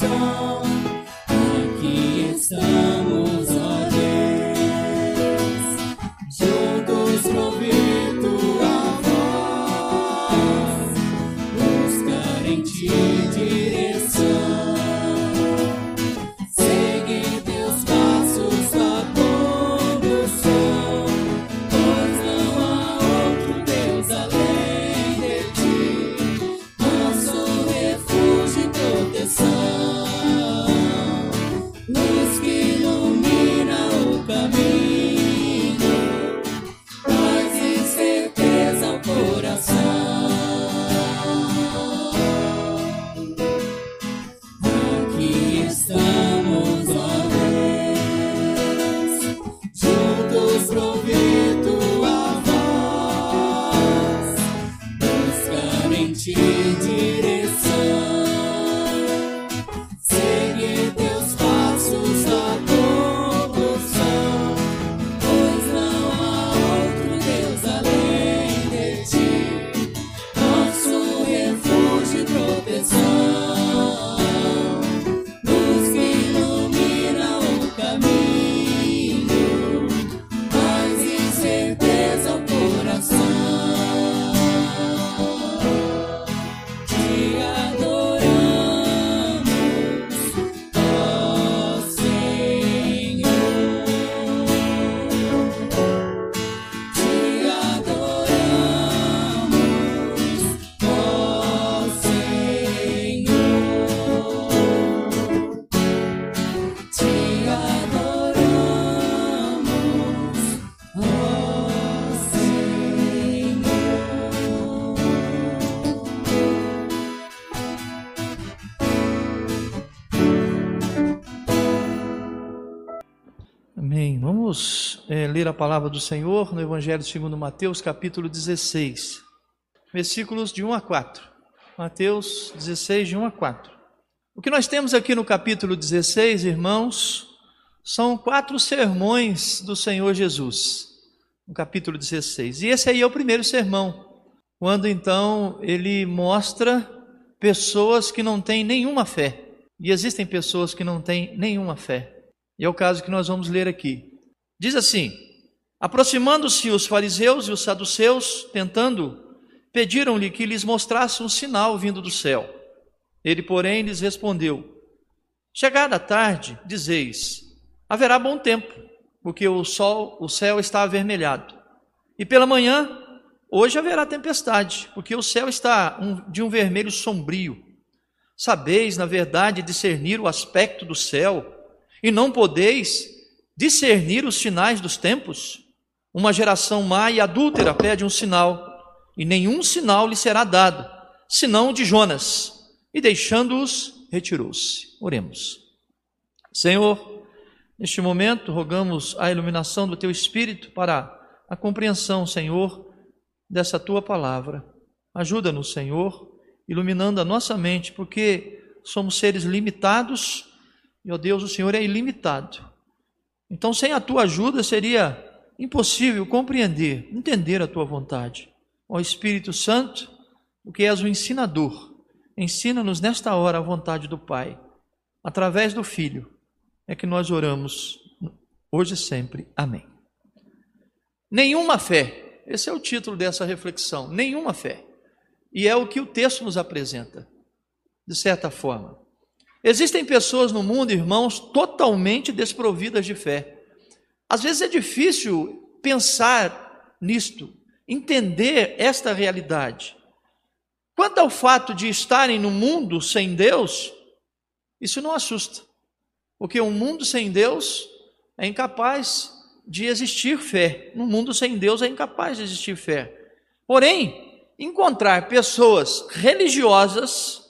Aqui estamos, ó Deus, juntos pra ouvir tua voz, buscar em ti direção, seguir teus passos, tua condução, pois não há outro Deus além de ti, nosso refúgio e proteção, luz que ilumina o caminho, paz e certeza ao coração. Aqui estamos, ó Deus, juntos pra ouvir tua voz, buscar em ti direção, seguir teus passos, a condução, pois não há outro Deus além de ti, nosso refúgio e proteção, luz que ilumina o caminho, paz e certeza ao coração. Te adoramos, ó Senhor. Te adoramos, ó Senhor. Te adoramos, ó Amém. Vamos ler a palavra do Senhor no Evangelho segundo Mateus, capítulo 16, versículos de 1 a 4. Mateus 16, de 1 a 4. O que nós temos aqui no capítulo 16, irmãos, são 4 sermões do Senhor Jesus, no capítulo 16. E esse aí é o primeiro sermão, quando então ele mostra pessoas que não têm nenhuma fé. E existem pessoas que não têm nenhuma fé. E é o caso que nós vamos ler aqui. Diz assim: aproximando-se os fariseus e os saduceus, pediram-lhe que lhes mostrasse um sinal vindo do céu. Ele, porém, lhes respondeu: chegada a tarde, dizeis, haverá bom tempo, porque o céu está avermelhado. E pela manhã, hoje haverá tempestade, porque o céu está de um vermelho sombrio. Sabeis, na verdade, discernir o aspecto do céu, e não podeis discernir os sinais dos tempos? Uma geração má e adúltera pede um sinal, e nenhum sinal lhe será dado, senão o de Jonas. E deixando-os, retirou-se. Oremos. Senhor, neste momento rogamos a iluminação do Teu Espírito para a compreensão, Senhor, dessa Tua palavra. Ajuda-nos, Senhor, iluminando a nossa mente, porque somos seres limitados, e, ó Deus, o Senhor é ilimitado. Então, sem a Tua ajuda, seria impossível compreender, entender a Tua vontade. Ó Espírito Santo, porque és o ensinador, ensina-nos nesta hora a vontade do Pai. Através do Filho é que nós oramos, hoje e sempre. Amém. Nenhuma fé. Esse é o título dessa reflexão. Nenhuma fé. E é o que o texto nos apresenta, de certa forma. Existem pessoas no mundo, irmãos, totalmente desprovidas de fé. Às vezes é difícil pensar nisto, entender esta realidade. Quanto ao fato de estarem no mundo sem Deus, isso não assusta, porque um mundo sem Deus é incapaz de existir fé. No mundo sem Deus é incapaz de existir fé. Porém, encontrar pessoas religiosas,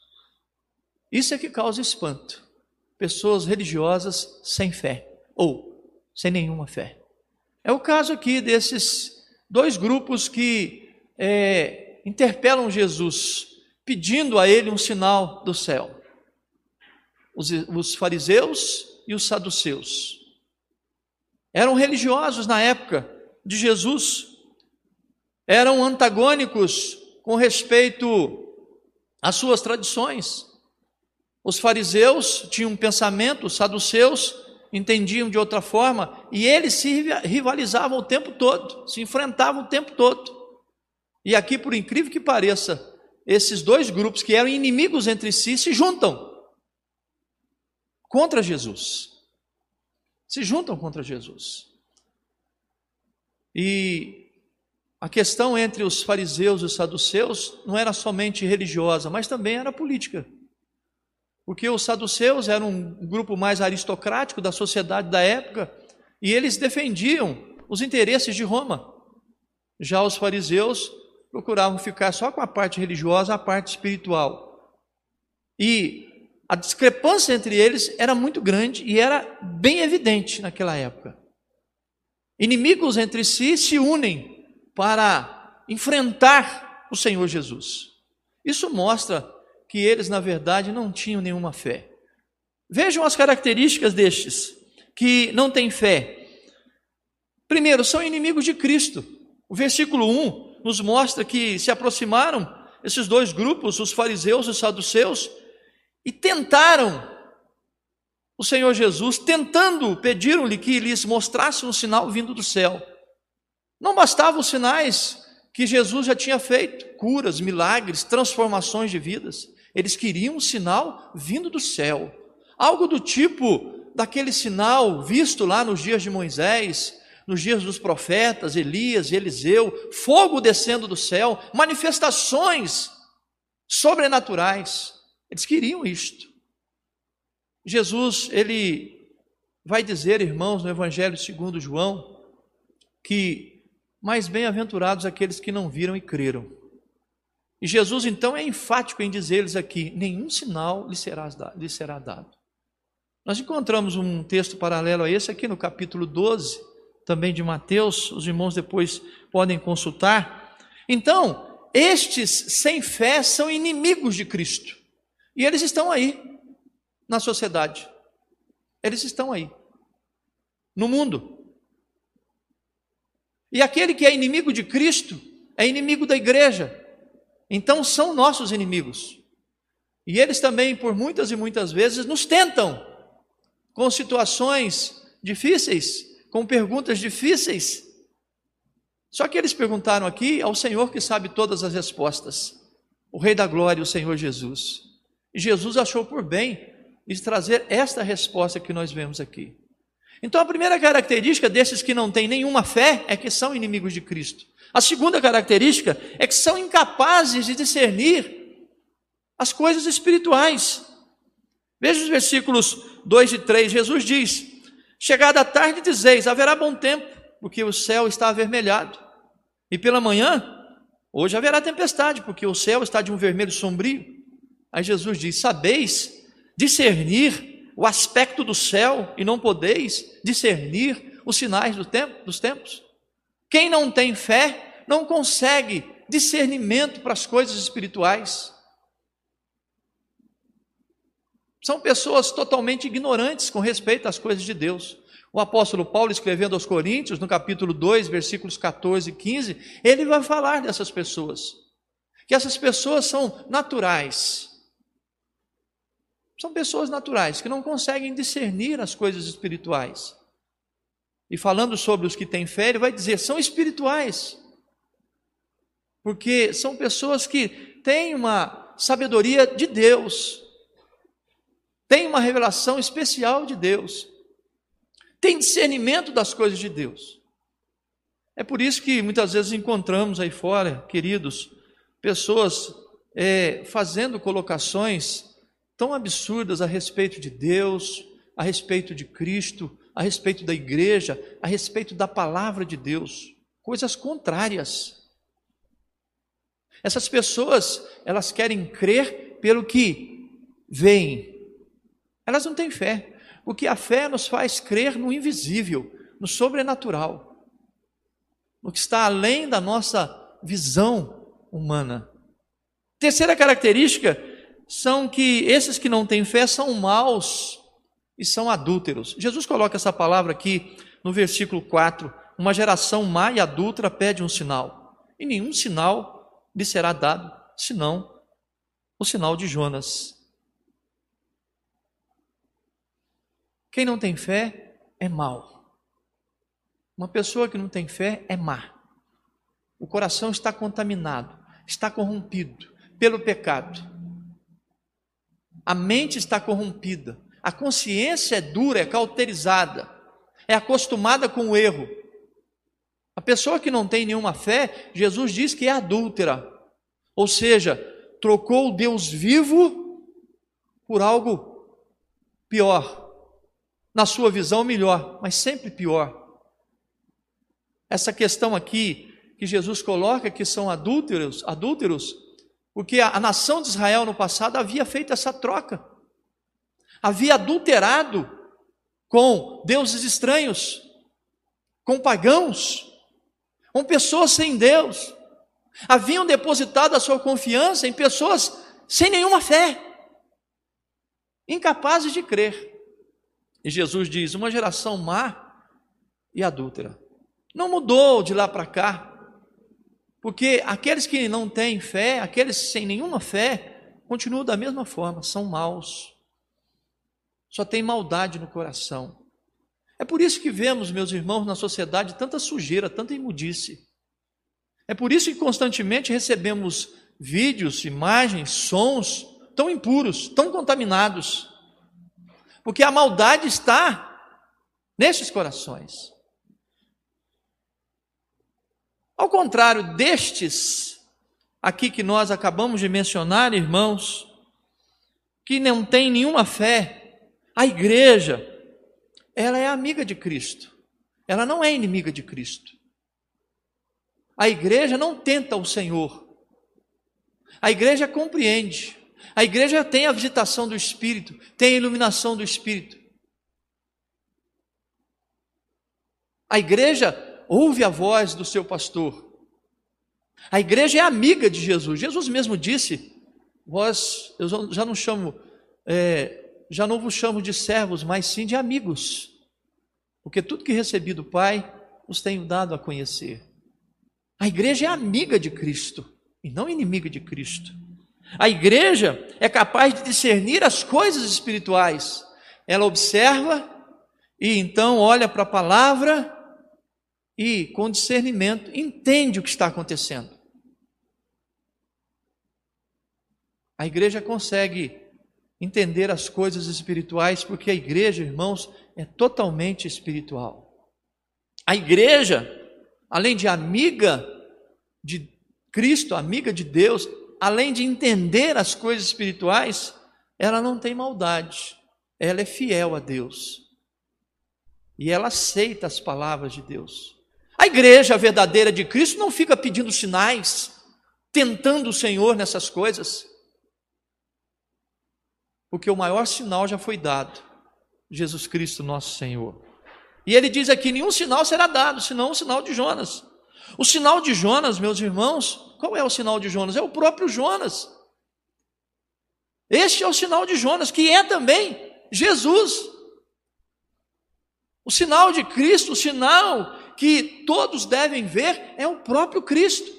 isso é que causa espanto. Pessoas religiosas sem fé, ou sem nenhuma fé. É o caso aqui desses 2 grupos que interpelam Jesus, pedindo a ele um sinal do céu. Os fariseus e os saduceus. Eram religiosos na época de Jesus, eram antagônicos com respeito às suas tradições. Os fariseus tinham um pensamento, os saduceus entendiam de outra forma, e eles se rivalizavam o tempo todo, se enfrentavam o tempo todo. E aqui, por incrível que pareça, esses dois grupos que eram inimigos entre si se juntam contra Jesus. Se juntam contra Jesus. E a questão entre os fariseus e os saduceus não era somente religiosa, mas também era política. Porque os saduceus eram um grupo mais aristocrático da sociedade da época, e eles defendiam os interesses de Roma. Já os fariseus procuravam ficar só com a parte religiosa, a parte espiritual. E a discrepância entre eles era muito grande e era bem evidente naquela época. Inimigos entre si se unem para enfrentar o Senhor Jesus. Isso mostra que eles, na verdade, não tinham nenhuma fé. Vejam as características destes que não têm fé. Primeiro, são inimigos de Cristo. O versículo 1 nos mostra que se aproximaram esses dois grupos, os fariseus e os saduceus, e tentaram o Senhor Jesus, pediram-lhe que lhes mostrasse um sinal vindo do céu. Não bastavam os sinais que Jesus já tinha feito, curas, milagres, transformações de vidas. Eles queriam um sinal vindo do céu, algo do tipo daquele sinal visto lá nos dias de Moisés, nos dias dos profetas, Elias e Eliseu, fogo descendo do céu, manifestações sobrenaturais. Eles queriam isto. Jesus, ele vai dizer, irmãos, no Evangelho segundo João, que mais bem-aventurados aqueles que não viram e creram. E Jesus, então, é enfático em dizer-lhes aqui, nenhum sinal lhe será dado. Nós encontramos um texto paralelo a esse aqui no capítulo 12, também de Mateus, os irmãos depois podem consultar. Então, estes sem fé são inimigos de Cristo. E eles estão aí, na sociedade. Eles estão aí, no mundo. E aquele que é inimigo de Cristo, é inimigo da igreja. Então são nossos inimigos. E eles também, por muitas e muitas vezes, nos tentam com situações difíceis, com perguntas difíceis. Só que eles perguntaram aqui ao Senhor que sabe todas as respostas, o Rei da Glória, o Senhor Jesus. E Jesus achou por bem lhes trazer esta resposta que nós vemos aqui. Então a primeira característica desses que não têm nenhuma fé é que são inimigos de Cristo. A segunda característica é que são incapazes de discernir as coisas espirituais. Veja os versículos 2 e 3, Jesus diz, chegada a tarde dizeis, haverá bom tempo, porque o céu está avermelhado. E pela manhã, hoje haverá tempestade, porque o céu está de um vermelho sombrio. Aí Jesus diz, sabeis discernir o aspecto do céu e não podeis discernir os sinais dos tempos? Quem não tem fé não consegue discernimento para as coisas espirituais. São pessoas totalmente ignorantes com respeito às coisas de Deus. O apóstolo Paulo, escrevendo aos Coríntios, no capítulo 2, versículos 14 e 15, ele vai falar dessas pessoas, que essas pessoas são naturais. São pessoas naturais, que não conseguem discernir as coisas espirituais. E falando sobre os que têm fé, ele vai dizer, são espirituais. Porque são pessoas que têm uma sabedoria de Deus, têm uma revelação especial de Deus, têm discernimento das coisas de Deus. É por isso que muitas vezes encontramos aí fora, queridos, pessoas fazendo colocações tão absurdas a respeito de Deus, a respeito de Cristo, a respeito da igreja, a respeito da palavra de Deus, coisas contrárias. Essas pessoas, elas querem crer pelo que veem. Elas não têm fé, porque a fé nos faz crer no invisível, no sobrenatural, no que está além da nossa visão humana. Terceira característica são que esses que não têm fé são maus e são adúlteros. Jesus coloca essa palavra aqui no versículo 4, uma geração má e adúltera pede um sinal, e nenhum sinal lhe será dado, senão o sinal de Jonas. Quem não tem fé é mau. Uma pessoa que não tem fé é má. O coração está contaminado, está corrompido pelo pecado. A mente está corrompida. A consciência é dura, é cauterizada, é acostumada com o erro. A pessoa que não tem nenhuma fé, Jesus diz que é adúltera. Ou seja, trocou o Deus vivo por algo pior. Na sua visão, melhor, mas sempre pior. Essa questão aqui que Jesus coloca que são adúlteros, porque a nação de Israel no passado havia feito essa troca. Havia adulterado com deuses estranhos, com pagãos, com pessoas sem Deus. Haviam depositado a sua confiança em pessoas sem nenhuma fé, incapazes de crer. E Jesus diz, uma geração má e adúltera. Não mudou de lá para cá, porque aqueles que não têm fé, aqueles sem nenhuma fé, continuam da mesma forma, são maus. Só tem maldade no coração. É por isso que vemos, meus irmãos, na sociedade tanta sujeira, tanta imundice. É por isso que constantemente recebemos vídeos, imagens, sons tão impuros, tão contaminados. Porque a maldade está nesses corações. Ao contrário destes aqui que nós acabamos de mencionar, irmãos, que não tem nenhuma fé, a igreja, ela é amiga de Cristo. Ela não é inimiga de Cristo. A igreja não tenta o Senhor. A igreja compreende. A igreja tem a visitação do Espírito, tem a iluminação do Espírito. A igreja ouve a voz do seu pastor. A igreja é amiga de Jesus. Jesus mesmo disse, eu já não vos chamo de servos, mas sim de amigos. Porque tudo que recebi do Pai, os tenho dado a conhecer. A igreja é amiga de Cristo, e não inimiga de Cristo. A igreja é capaz de discernir as coisas espirituais. Ela observa e então olha para a palavra e, com discernimento, entende o que está acontecendo. A igreja consegue entender as coisas espirituais, porque a igreja, irmãos, é totalmente espiritual. A igreja, além de amiga de Cristo, amiga de Deus, além de entender as coisas espirituais, ela não tem maldade, ela é fiel a Deus. E ela aceita as palavras de Deus. A igreja verdadeira de Cristo não fica pedindo sinais, tentando o Senhor nessas coisas. Porque o maior sinal já foi dado, Jesus Cristo nosso Senhor. E ele diz aqui, nenhum sinal será dado, senão o sinal de Jonas. O sinal de Jonas, meus irmãos, qual é o sinal de Jonas? É o próprio Jonas. Este é o sinal de Jonas, que é também Jesus. O sinal de Cristo, o sinal que todos devem ver, é o próprio Cristo.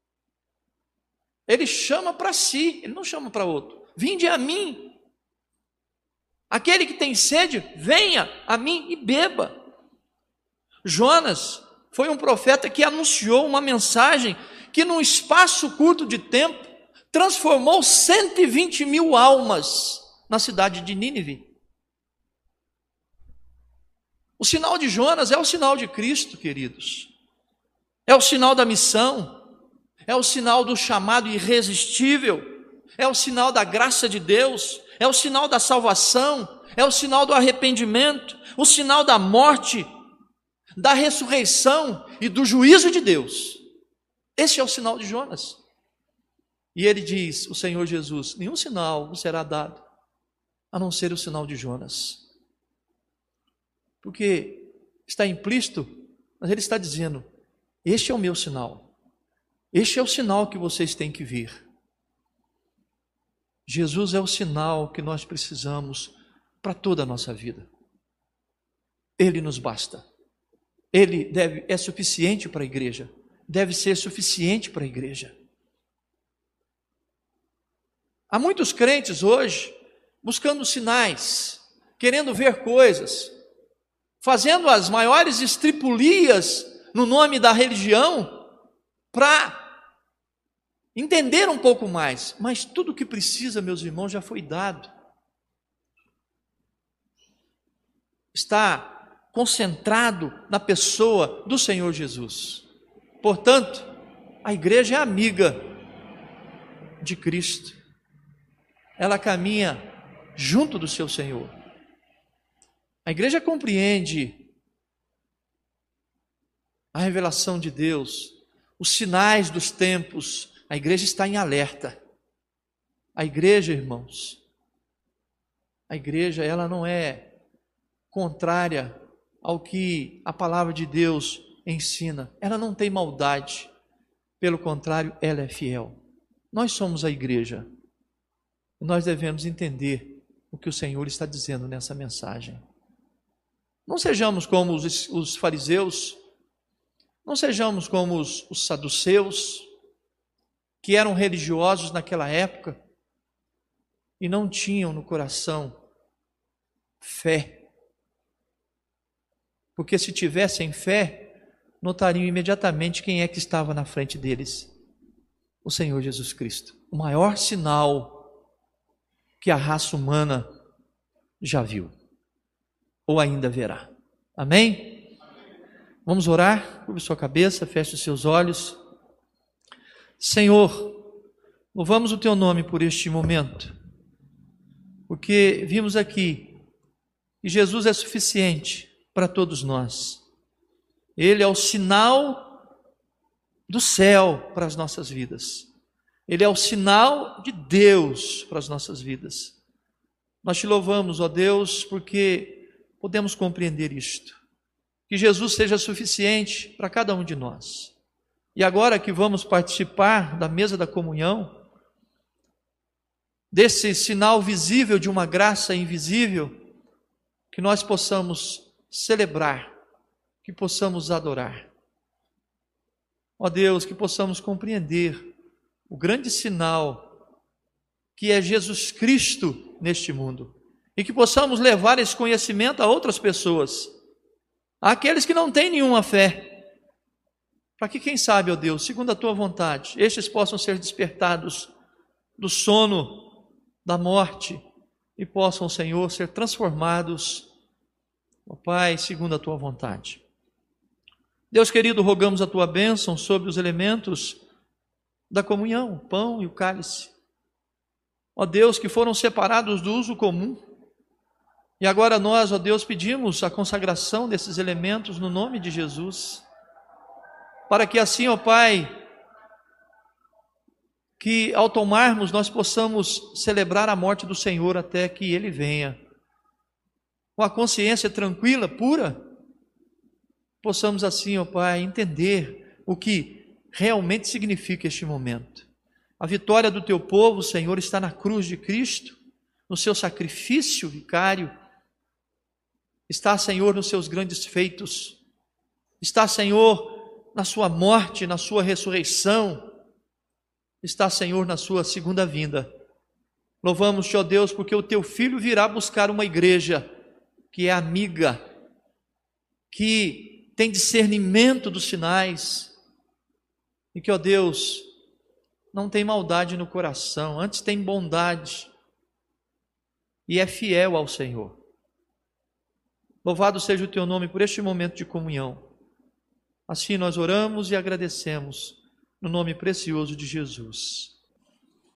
Ele chama para si, ele não chama para outro. Vinde a mim. Aquele que tem sede, venha a mim e beba. Jonas foi um profeta que anunciou uma mensagem que num espaço curto de tempo transformou 120 mil almas na cidade de Nínive. O sinal de Jonas é o sinal de Cristo, queridos. É o sinal da missão, é o sinal do chamado irresistível, é o sinal da graça de Deus, é o sinal da salvação, é o sinal do arrependimento, o sinal da morte, da ressurreição e do juízo de Deus. Esse é o sinal de Jonas. E ele diz, o Senhor Jesus, nenhum sinal vos será dado, a não ser o sinal de Jonas. Porque está implícito, mas ele está dizendo, este é o meu sinal. Este é o sinal que vocês têm que ver. Jesus é o sinal que nós precisamos para toda a nossa vida. Ele nos basta. Ele é suficiente para a igreja. Deve ser suficiente para a igreja. Há muitos crentes hoje buscando sinais querendo ver coisas, fazendo as maiores estripulias no nome da religião para entender um pouco mais. Mas tudo o que precisa, meus irmãos, já foi dado. Está concentrado na pessoa do Senhor Jesus. Portanto, a igreja é amiga de Cristo. Ela caminha junto do seu Senhor. A igreja compreende a revelação de Deus, os sinais dos tempos. A igreja está em alerta. A igreja, irmãos, a igreja, ela não é contrária ao que a palavra de Deus ensina. Ela não tem maldade. Pelo contrário, ela é fiel. Nós somos a igreja. Nós devemos entender o que o Senhor está dizendo nessa mensagem. Não sejamos como os fariseus, não sejamos como os saduceus, que eram religiosos naquela época e não tinham no coração fé. Porque se tivessem fé, notariam imediatamente quem é que estava na frente deles. O Senhor Jesus Cristo. O maior sinal que a raça humana já viu. Ou ainda verá. Amém? Vamos orar? Curve sua cabeça, feche os seus olhos. Senhor, louvamos o Teu nome por este momento. Porque vimos aqui que Jesus é suficiente para todos nós. Ele é o sinal do céu para as nossas vidas. Ele é o sinal de Deus para as nossas vidas. Nós te louvamos, ó Deus, porque podemos compreender isto. Que Jesus seja suficiente para cada um de nós. E agora que vamos participar da mesa da comunhão, desse sinal visível de uma graça invisível, que nós possamos celebrar, que possamos adorar. Ó Deus, que possamos compreender o grande sinal que é Jesus Cristo neste mundo, e que possamos levar esse conhecimento a outras pessoas, àqueles que não têm nenhuma fé, para que, quem sabe, ó Deus, segundo a Tua vontade, estes possam ser despertados do sono da morte e possam, Senhor, ser transformados, ó Pai, segundo a Tua vontade. Deus querido, rogamos a Tua bênção sobre os elementos da comunhão, o pão e o cálice. Ó Deus, que foram separados do uso comum. E agora nós, ó Deus, pedimos a consagração desses elementos no nome de Jesus. Para que assim, ó Pai, que ao tomarmos nós possamos celebrar a morte do Senhor até que Ele venha. Com a consciência tranquila, pura, possamos assim, ó Pai, entender o que realmente significa este momento. A vitória do Teu povo, Senhor, está na cruz de Cristo, no Seu sacrifício vicário, está, Senhor, nos Seus grandes feitos, está, Senhor, na Sua morte, na Sua ressurreição, está, Senhor, na Sua segunda vinda. Louvamos-te, ó Deus, porque o Teu Filho virá buscar uma igreja que é amiga, que tem discernimento dos sinais, e que, ó Deus, não tem maldade no coração, antes tem bondade, e é fiel ao Senhor. Louvado seja o Teu nome por este momento de comunhão. Assim nós oramos e agradecemos, no nome precioso de Jesus.